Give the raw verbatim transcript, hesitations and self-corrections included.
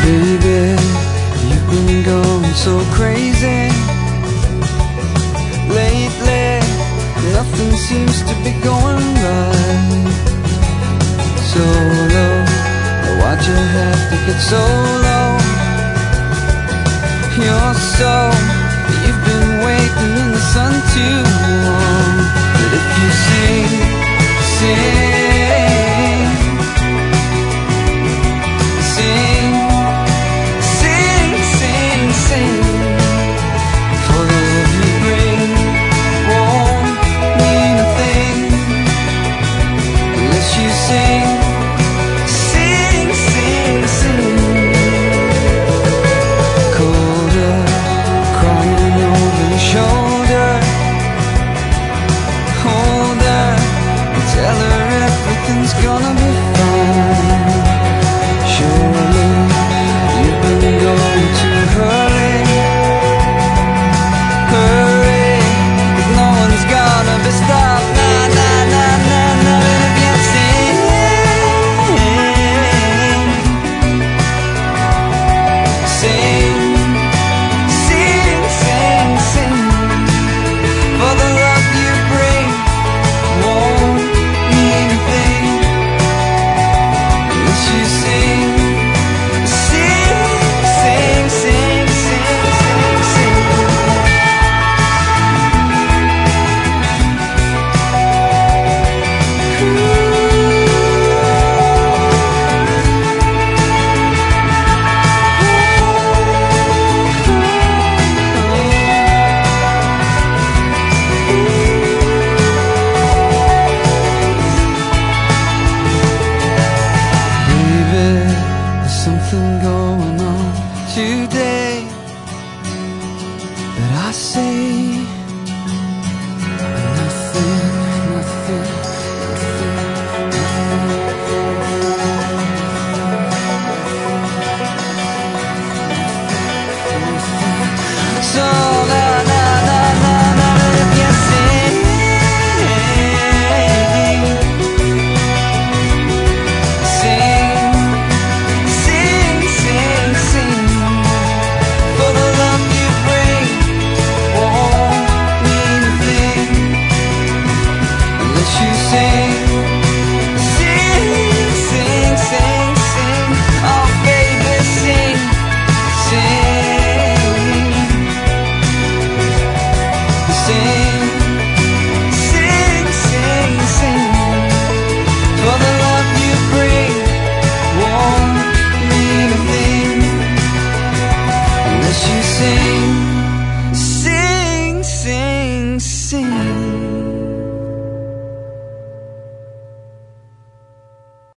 Baby, you've been going so crazy lately. Nothing seems to be going right. So low, why'd you have to get so low? You're so, you've been waiting in the sun too long. But if you sing, sing, sing, sing, sing, sing, for the love you bring won't mean a thing unless you sing, sing, sing, sing. Colder, crying over your shoulder, hold her and tell her everything's gonna be fine. Surely you've been going too early. Hurry, 'cause no one's gonna be stopped. Nah, nah, nah, nah, nah. And if you sing, sing, sing, sing, sing, for the love you bring won't mean a thing unless you sing, sing, sing, sing, sing, sing, sing. Baby, there's something going on today that I say nothing, nothing, nothing. So na na na na na, if you sing, sing, sing, sing, sing, for the love you bring won't mean a thing unless you sing, sing, sing, sing, sing. Oh baby, sing, sing, sing, sing, sing, sing, for the love you bring won't mean a thing unless you sing.